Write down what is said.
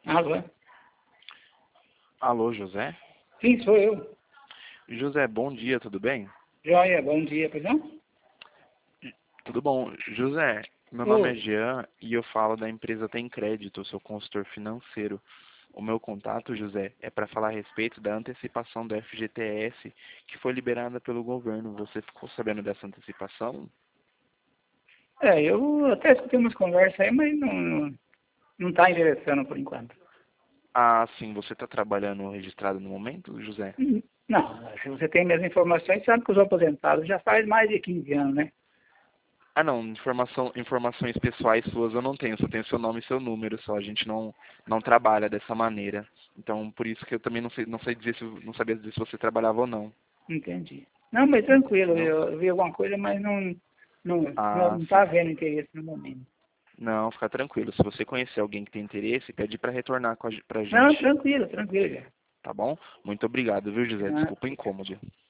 Alô? Alô, José? Sim, sou eu. José, bom dia, tudo bem? Joia, bom dia, pois não? Tudo bom. José, meu nome é Ô, Jean e eu falo da empresa Tem Crédito, eu sou consultor financeiro. O meu contato, José, é para falar a respeito da antecipação do FGTS que foi liberada pelo governo. Você ficou sabendo dessa antecipação? eu até escutei umas conversas aí, mas não tá interessando por enquanto. Ah, sim, você está trabalhando registrado no momento, José? Não, se você tem minhas informações, sabe que os aposentados já faz mais de 15 anos, né? Ah, não, informações pessoais suas eu não tenho, só tenho seu nome e seu número, só a gente não trabalha dessa maneira. Então, por isso que eu também não sei dizer não sabia dizer se você trabalhava ou não, Entendi. Não, mas tranquilo, entendeu? eu vi alguma coisa, mas Ah, não tá sim. havendo interesse no momento. Não, fica tranquilo. Se você conhecer alguém que tem interesse, pede para retornar pra Não, gente, tranquilo, tranquilo, já. tá bom? Muito obrigado, viu, José? Ah, Desculpa o incômodo.